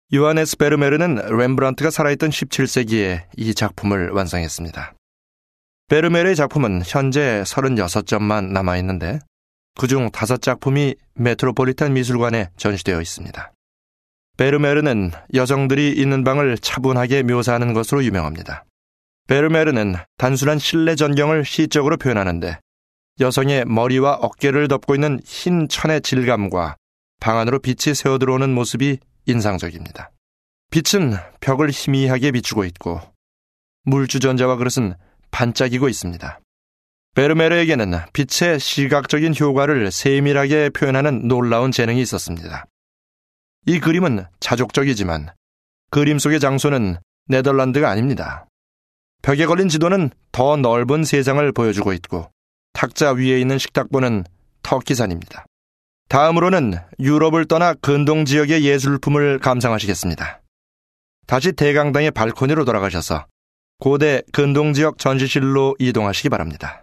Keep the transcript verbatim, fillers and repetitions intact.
요하네스 베르메르는 렘브란트가 살아있던 십칠 세기에 이 작품을 완성했습니다. 베르메르의 작품은 현재 서른여섯 점만 남아있는데 그중 다섯 작품이 메트로폴리탄 미술관에 전시되어 있습니다. 베르메르는 여성들이 있는 방을 차분하게 묘사하는 것으로 유명합니다. 베르메르는 단순한 실내 전경을 시적으로 표현하는데 여성의 머리와 어깨를 덮고 있는 흰 천의 질감과 방 안으로 빛이 새어들어오는 모습이 인상적입니다. 빛은 벽을 희미하게 비추고 있고 물주전자와 그릇은 반짝이고 있습니다. 베르메르에게는 빛의 시각적인 효과를 세밀하게 표현하는 놀라운 재능이 있었습니다. 이 그림은 자족적이지만 그림 속의 장소는 네덜란드가 아닙니다. 벽에 걸린 지도는 더 넓은 세상을 보여주고 있고 탁자 위에 있는 식탁보는 터키산입니다. 다음으로는 유럽을 떠나 근동 지역의 예술품을 감상하시겠습니다. 다시 대강당의 발코니로 돌아가셔서 고대 근동 지역 전시실로 이동하시기 바랍니다.